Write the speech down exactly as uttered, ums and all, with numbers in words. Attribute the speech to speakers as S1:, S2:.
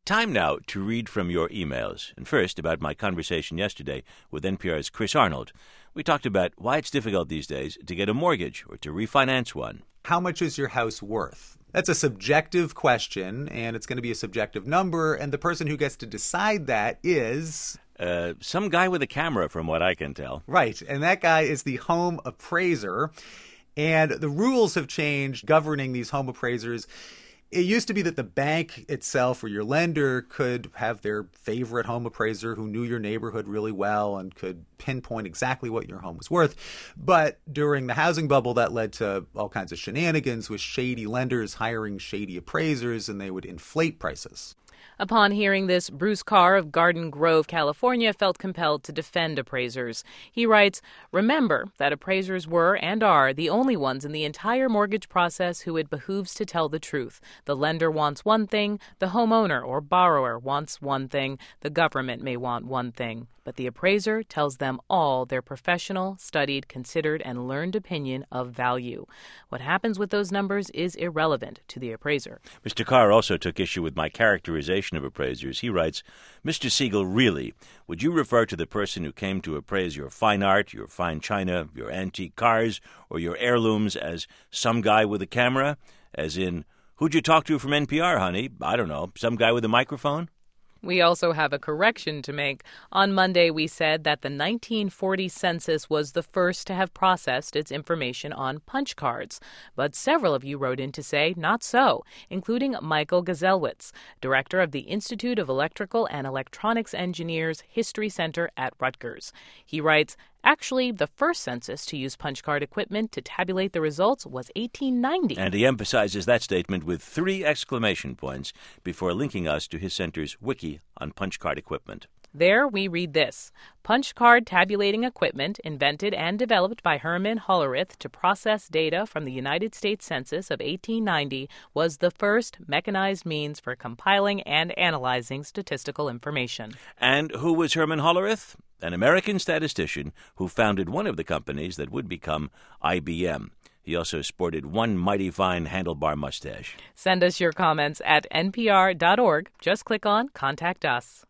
S1: Time now to read from your emails. And first, about my conversation yesterday with N P R's Chris Arnold. We talked about why it's difficult these days to get a mortgage or to refinance one.
S2: How much is your house worth? That's a subjective question, and it's going to be a subjective number, and the person who gets to decide that is...
S1: Uh, some guy with a camera, from what I can tell.
S2: Right, and that guy is the home appraiser, and the rules have changed governing these home appraisers. It used to be that the bank itself or your lender could have their favorite home appraiser who knew your neighborhood really well and could pinpoint exactly what your home was worth. But during the housing bubble, that led to all kinds of shenanigans with shady lenders hiring shady appraisers, and they would inflate prices.
S3: Upon hearing this, Bruce Carr of Garden Grove, California, felt compelled to defend appraisers. He writes, "Remember that appraisers were and are the only ones in the entire mortgage process who it behooves to tell the truth. The lender wants one thing, the homeowner or borrower wants one thing, the government may want one thing. But the appraiser tells them all their professional, studied, considered, and learned opinion of value. What happens with those numbers is irrelevant to the appraiser."
S1: Mister Carr also took issue with my characterization of appraisers. He writes, "Mister Siegel, really, would you refer to the person who came to appraise your fine art, your fine china, your antique cars, or your heirlooms as some guy with a camera? As in, who'd you talk to from N P R, honey? I don't know, some guy with a microphone?"
S3: We also have a correction to make. On Monday, we said that the nineteen forty census was the first to have processed its information on punch cards. But several of you wrote in to say not so, including Michael Gazelwitz, director of the Institute of Electrical and Electronics Engineers History Center at Rutgers. He writes, "Actually, the first census to use punch card equipment to tabulate the results was eighteen ninety.
S1: And he emphasizes that statement with three exclamation points before linking us to his center's wiki on punch card equipment.
S3: There we read this: punch card tabulating equipment invented and developed by Herman Hollerith to process data from the United States Census of eighteen ninety was the first mechanized means for compiling and analyzing statistical information."
S1: And who was Herman Hollerith? An American statistician who founded one of the companies that would become I B M. He also sported one mighty fine handlebar mustache.
S3: Send us your comments at N P R dot org. Just click on Contact Us.